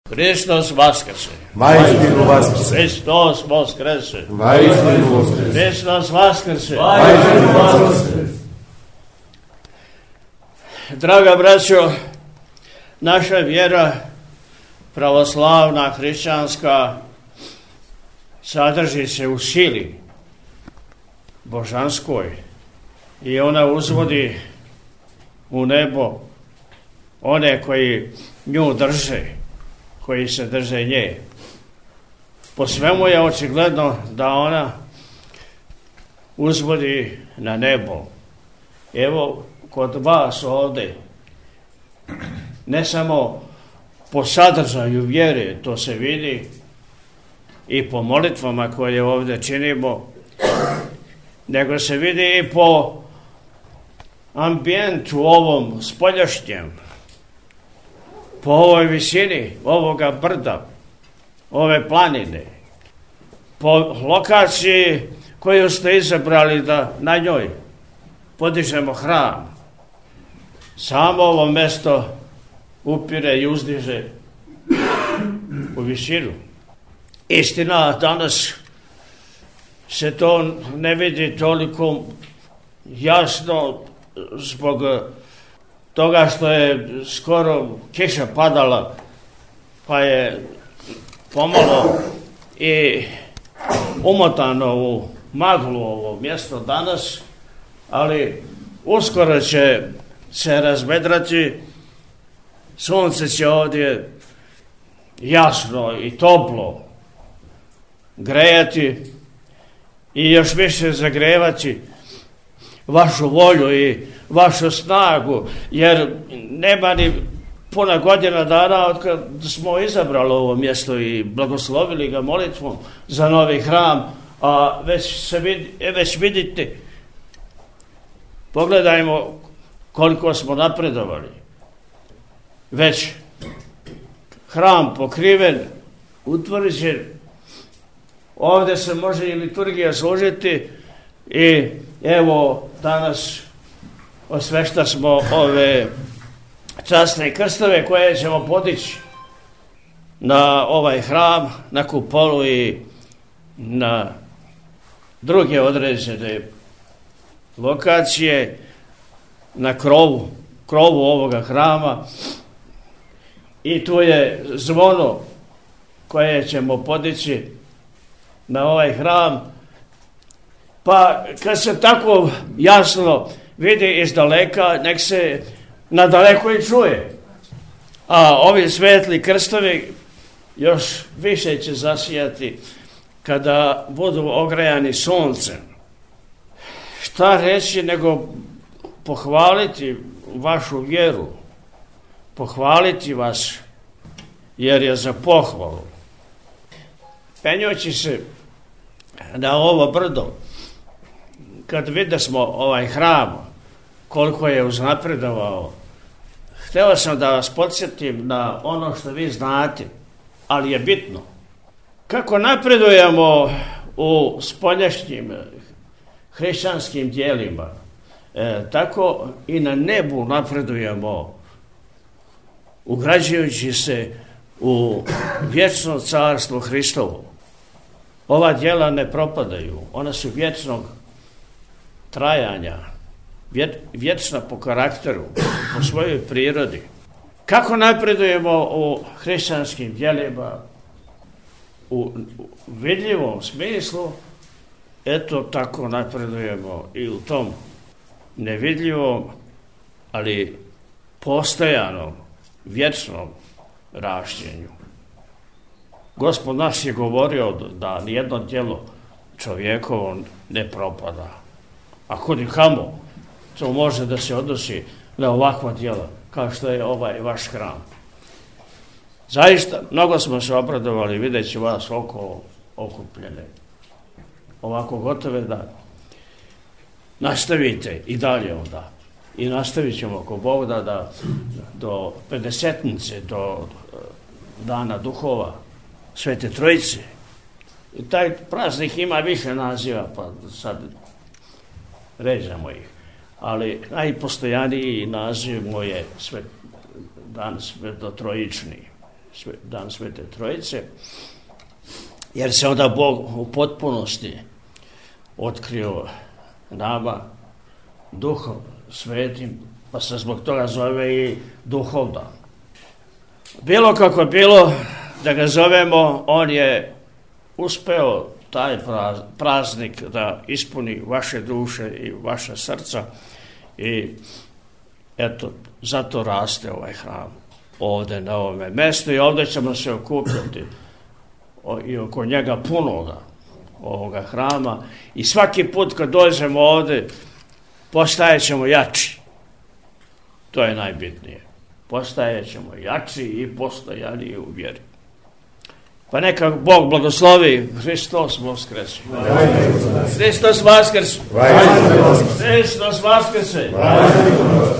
Hristos vaskrse. Vaistinu vaskrse. Hristos vaskrse. Vaistinu vaskrse. Hristos vaskrse. Vaistinu vaskrse. Draga braćo, naša vjera pravoslavna, hrišćanska, sadrži se u sili božanskoj i ona uzvodi u nebo one koji nju drže, koji se drže nje. Po svemu je očigledno da ona uzvodi na nebo. Evo, kod vas ovdje, ne samo po sadržaju vjere, to se vidi i po molitvama koje ovdje činimo, nego se vidi i po ambijentu ovom spoljašnjem, po ovoj visini ovoga brda, ove planine, po lokaciji koju ste izabrali da na njoj podižemo hram. Samo ovo mjesto upire i uzdiže u visinu. Istina, danas se to ne vidi toliko jasno zbog toga što je skoro kiša padala, pa je pomalo i umotano u maglu ovo mjesto danas, ali uskoro će se razvedrati, sunce će ovdje jasno i toplo grejati i još više zagrevati vašu volju i vašu snagu, jer nema ni puna godina dana od kad smo izabrali ovo mjesto i blagoslovili ga molitvom za novi hram, a već vidite, pogledajmo koliko smo napredovali. Već hram pokriven, utvrđen, ovdje se može i liturgija služiti i evo danas osvešta smo ove časne krstove koje ćemo podići na ovaj hram, na kupolu i na druge određene lokacije, na krovu ovoga hrama, i tu je zvono koje ćemo podići na ovaj hram. Pa kad se tako jasno vidi iz daleka, nek se nadaleko i čuje. A ovi svetli krstovi još više će zasijati kada budu ogrejani suncem. Šta reći nego pohvaliti vašu vjeru, pohvaliti vas jer je za pohvalu. Penjući se na ovo brdo, kad videsmo ovaj hram, koliko je uznapredovao, htio sam da vas podsjetim na ono što vi znate, ali je bitno. Kako napredujemo u spoljašnjim hrišćanskim djelima, tako i na nebu napredujemo, ugrađujući se u vječno carstvo Hristovo. Ova djela ne propadaju, ona su vječnog trajanja, vječna po karakteru, po svojoj prirodi. Kako napredujemo u hrišćanskim djelima, u vidljivom smislu, eto tako napredujemo i u tom nevidljivom, ali postojanom, vječnom rašćenju. Gospod naš je govorio da nijedno djelo čovjekovo ne propada. A kud i kamo, to može da se odnosi na ovakva djela, kao što je ovaj vaš hram. Zaista, mnogo smo se obradovali videći vas okolo okupljene, ovako gotove, da nastavite i dalje onda. I nastavit ćemo ako Bog da do Pedesetnice, do Dana duhova Svete Trojice. I taj praznik ima više naziva, pa sad ređamo ih. Ali najpostojaniji naziv mu je Dan Svetotrojični, dan Svete Trojice, jer se onda Bog u potpunosti otkrio nama Duhom Svetim, pa se zbog toga zove i Duhovdan. Bilo kako bilo da ga zovemo, on je uspeo taj praznik da ispuni vaše duše i vaše srca i eto, zato raste ovaj hram ovdje na ovome mjestu i ovdje ćemo se okupiti i oko njega punoga ovoga hrama i svaki put kad dođemo ovdje postajet ćemo jači. To je najbitnije. Postajet ćemo jači i postojaniji u vjeri. Pa neka Bog blagoslovi. Hristos Voskrese. Hristos Vaskrese. Hristos Vaskrese.